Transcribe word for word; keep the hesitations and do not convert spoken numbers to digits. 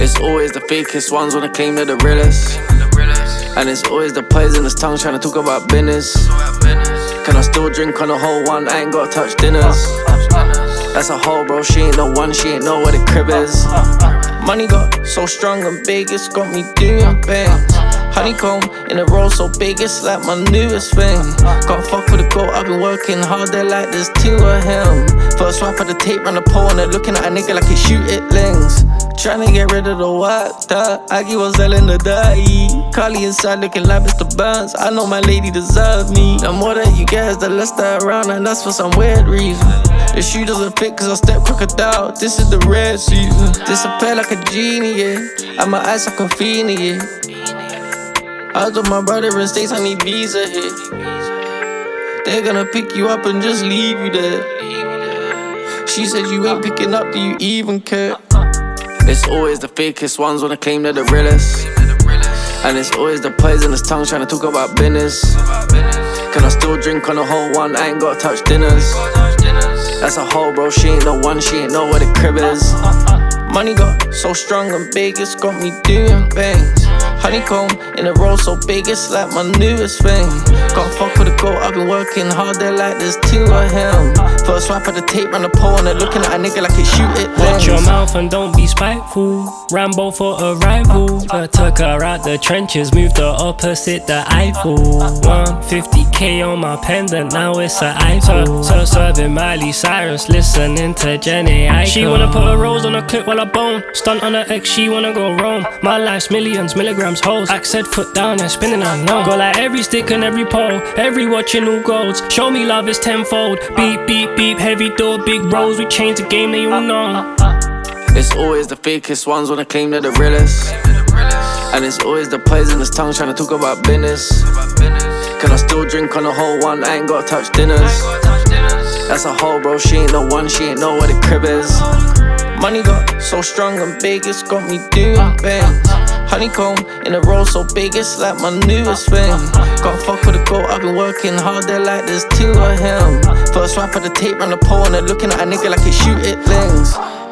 It's always the fakest ones wanna claim they're the realest. And it's always the poisonous tongue trying to talk about business. Can I still drink on the whole one? I ain't gotta touch dinners. That's a hoe, bro, she ain't the one, she ain't know where the crib is. Money got so strong and big, it's got me doing things. Honeycomb in a roll so big, it's like my newest thing. Can't fuck with a goat, I've been working hard, they're like there's two of him. First swipe of the tape round the pole and they're looking at a nigga like he shoot it lings. Tryna get rid of the white that Aggie was selling the dirty. Carly inside looking like Mister Burns, I know my lady deserve me. The more that you get, the less that around, and that's for some weird reason. The shoe doesn't fit cause I step crocodile, this is the red season. Disappear like a genie, yeah, and my eyes like a fiend, yeah. I told my brother in States I need visa here. They're gonna pick you up and just leave you there. She said you ain't picking up, do you even care? It's always the fakest ones wanna claim they're the realest. And it's always the poisonous tongue trying to talk about business. Can I still drink on the whole one? I ain't gotta touch dinners. That's a hoe, bro, she ain't the one, she ain't know where the crib is. Money got so strong and big, it's got me doing things. Honeycomb in a roll so big, it's like my newest thing. Can't fuck with a goat, I've been working hard, they're like there's two of him. First swipe of the tape round the pole and they're looking at a nigga like he shoot it Watch your mouth and don't be spiteful. Rambo for a rival. I took her out the trenches, moved her opposite the Eiffel. one fifty K on my pendant, now it's an Eiffel. So serving Miley Cyrus, listening to Jenny Aiko. She wanna put a rose on a clip while I bone. Stunt on her ex, she wanna go roam. My life's millions, milligrams, hoes. Axe said foot down and spinning alone. Got like every stick and every pole, every watching all golds. Show me love is tenfold. Beep, beep, beep, heavy door, big rolls. We changed the game, they all know. It's always the fakest ones wanna claim they're the realest. And it's always the poisonous tongue trying to talk about business. Can I still drink on the whole one? I ain't gotta touch dinners. That's a hoe, bro, she ain't the one, she ain't know where the crib is. Money got so strong and big, it's got me doing things. Honeycomb in a roll so big, it's like my newest thing. Can't fuck with a goat, I've been working hard, they're like there's two of him. First swipe of the tape round the pole and they're looking at a nigga like he shoot it lings.